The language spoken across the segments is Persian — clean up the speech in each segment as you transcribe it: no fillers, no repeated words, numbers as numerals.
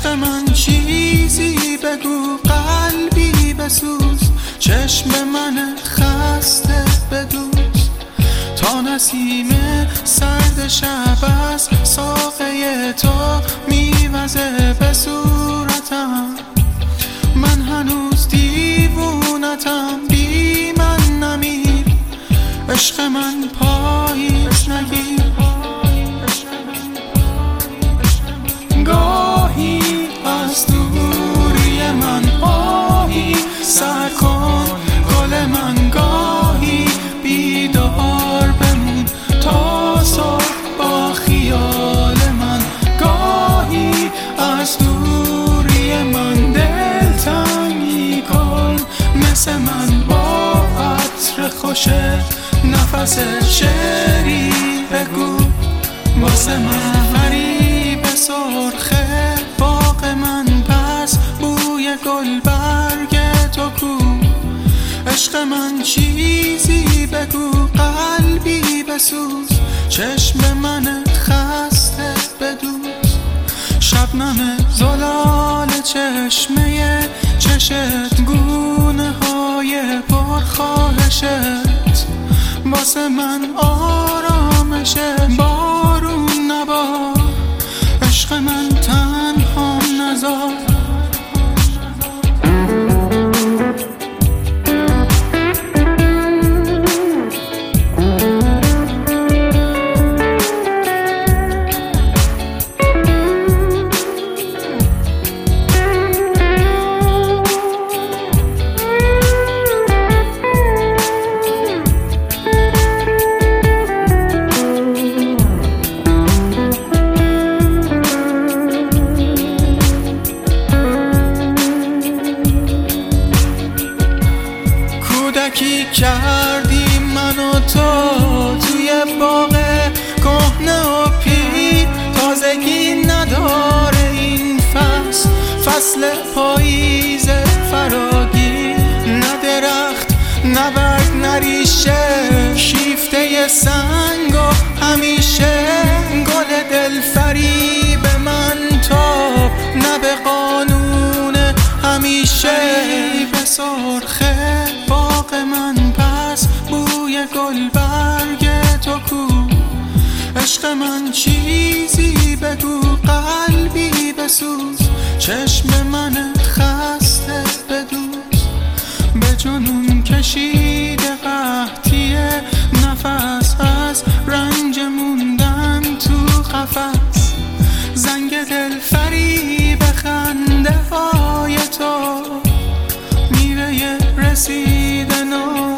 عشق من چیزی بگو، قلبی بسوز، چشم من خسته بدوز، تا نسیم سرد شب از ساقه تو میوزه به صورتم. من هنوز دیوونتم، بی من نمیر، عشق من پاییز نگیر. گاهی از دوری من آهی سر کن گل من، گاهی بیدار بمون تا صبح با خیال من. گاهی از دوری من دلتنگی کن، مثل من با عطر خوش نفس شعری بگو واسه من. غریب سرخه باغ من، پس بوی گل برگ تو کو. عشق من چیزی بگو، قلبی بسوز، چشم من خسته بدوز. شبنم زلال چشمه چشت، گونه های پرخواهشت واسه من آرامشه. بارون نبار، عشق من تنها نذار. کودکی کردی من و تو توی باغ کهنه و پیر. تازگی نداره این فصل، فصل پاییز فراگیر. نه درخت نه برگ نه ریشه، شیفته سنگ و همیشه گل دلفریب من تاب، نه به قانون همیشه. به سرخه باغ من، پس بوی گل برگ تو کو. عشق من چیزی بگو، قلبی بسوز، چشم من خسته بدوز. به جنون کشیده قحطی نفس، از رنج موندن تو قفس. زنگ دل فریب خنده های تو، میوه رسیدن و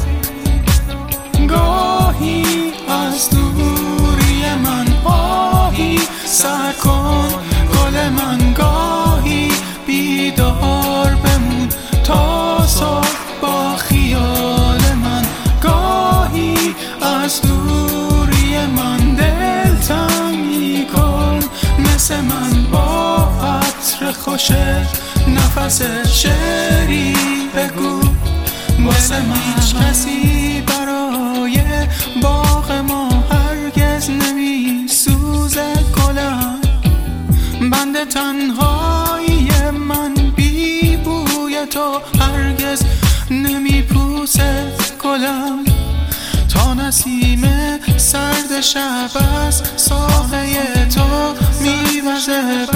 گاهی از دوری من آهی سر کن گل من. گاهی بیدار بمون تا صبح با خیال من. گاهی از دوری من دلتنگی کن، مثل من با عطر خوش نفس شعری بگو واسه من. هیچ کسی برای باغ ما هرگز نمی سوزه گلم. بند تنهایی من بی بوی تو هرگز نمی پوسه گلم. تا نسیم سرد شب از ساقه تو میوزه